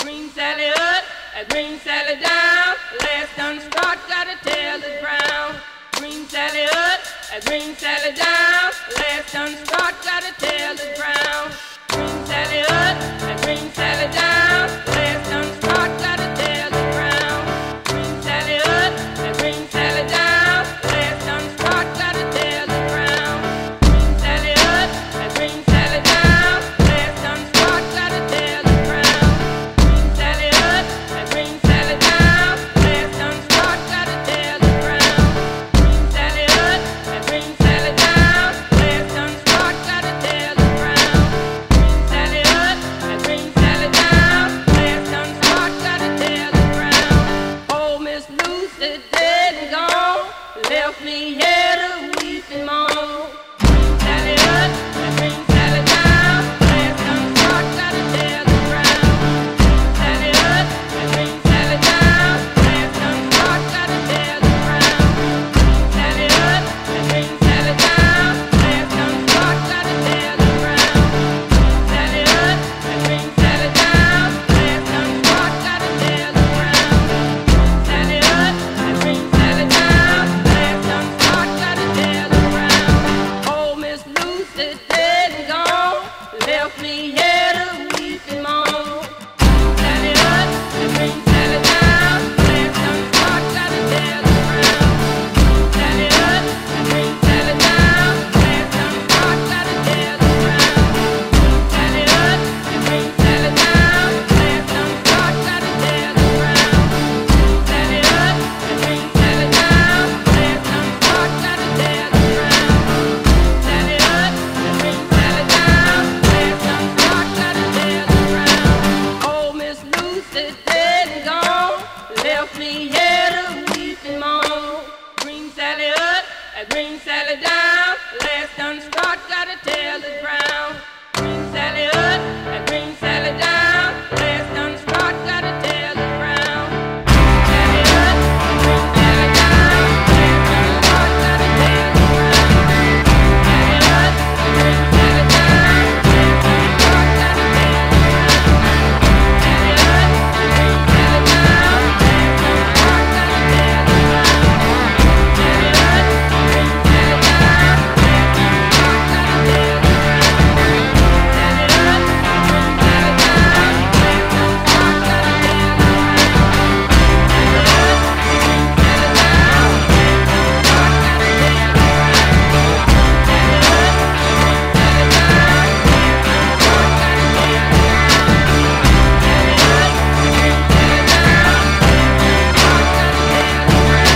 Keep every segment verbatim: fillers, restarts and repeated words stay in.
Green Sally up, a green Sally down. Last done start, gotta tell the ground. Green Sally up, a green Sally down. Last done start, gotta tell the ground. Green Sally up, a green Sally down. Last done start, gotta tell the ground. Green Sally up, a green Sally down. Last done start, gotta tell the ground. Green Sally up, a green Sally down. Last done start, gotta tell the ground. Green Sally up, a green Sally down. Last done start, gotta tell the ground. Green Sally up, a green Sally down. Last done start, gotta tell the ground. Green Sally up, a green Sally down. Last done start, gotta tell the ground. Oh, Miss Lucy dead and gone, left me here to weep and moan. Green Sally up, a green Sally down. Last done start, gotta tell the ground. Green Sally up, a green Sally down. Last done start, gotta tell the ground. Green Sally up, a green Sally down. Last done start, gotta tell the ground. Green Sally up, a green Sally down. Last done start, gotta tell the ground. Green Sally up, a green Sally down. Last done start, gotta tell the ground. Oh, Miss Lucy dead and gone, left me here to weep and moan. Green Sally up, a green Sally down. Last done start, gotta tell the ground. Green Sally up, a green Sally down. Last done start, gotta tell the ground. Green Sally up, a green Sally down. Last done start, gotta tell the ground. Green Sally up, a green Sally down. Last done start, gotta tell the ground. Green Sally up, a green Sally down. Last done start, gotta tell the ground. Oh, Miss Lucy dead and gone, left me here to weep and moan. Green Sally up, a green Sally down. Last done start, gotta tell the ground. Green Sally up, a green Sally down. Last done start, gotta tell the ground. Green Sally up, a green Sally down. Last done start, gotta tell the ground. Green Sally up, a green Sally down. Last done start, gotta tell the ground. Green Sally up, a green Sally down. Last done start, gotta tell the ground. Green Sally up, a green Sally down. Last done start, gotta tell the ground. Green Sally up, a green Sally down. Last done start, gotta tell the ground. Green Sally up, a green Sally down. Last done start, gotta tell the ground. Green Sally up, a green Sally down. Last done start, gotta tell the ground. Green Sally up, a green Sally down. Last done start, gotta tell the ground.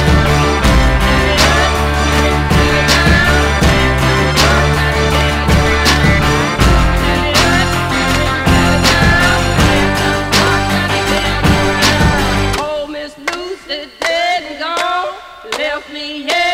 Green Sally up, a green Sally down. Last done start, gotta tell the ground. Green Sally up, a green Sally down. Last done start, gotta tell the ground. Oh, Miss Lucy dead and gone, left me here